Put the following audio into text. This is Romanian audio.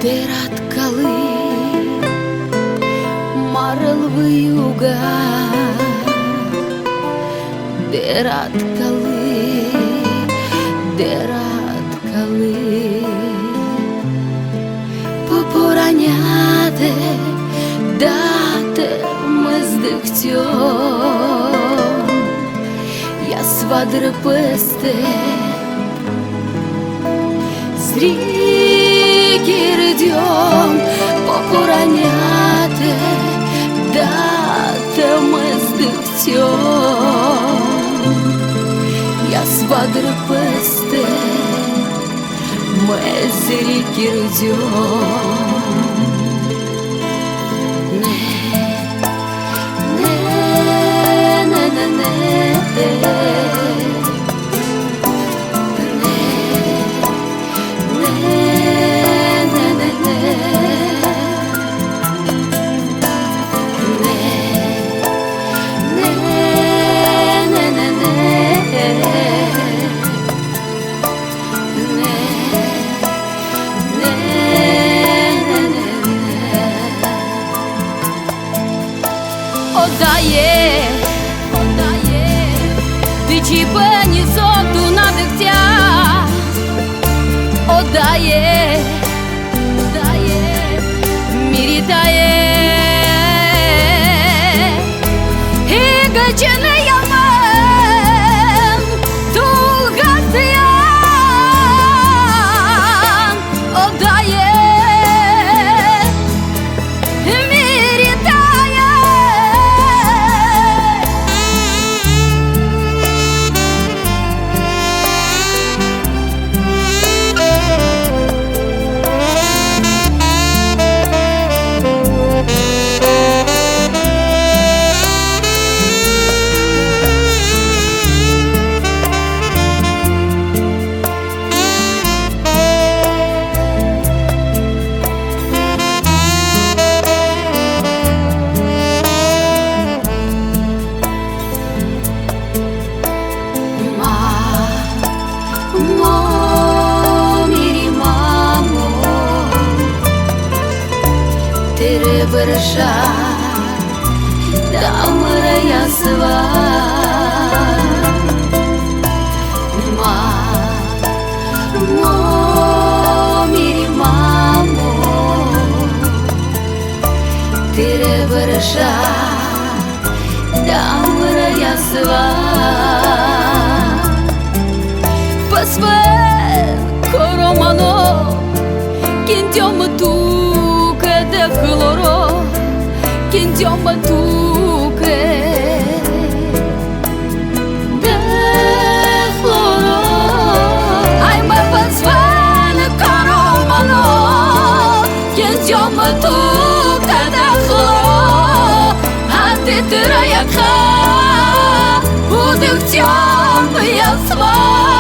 Derat kali marel viyuga, derat kali попораняте дате мыздыктём я свадры песте зрикирдём попораняте дате мыздыктём я свадры песте мезрикирдём Oddaję Dyci peni sotu na dykcia Oddaję Miritaję I găcene yaman Tulgatiyan Oddaję Tere bersha damra yasva ma mo meri mamo tere bersha damra yasva pasve koromano kintyom tu Хлоро, киндём батуке, де хлоро, ай мы позвали коромано, киндём батуке, де хлоро, а ты тыраяка, удыхтём я свой.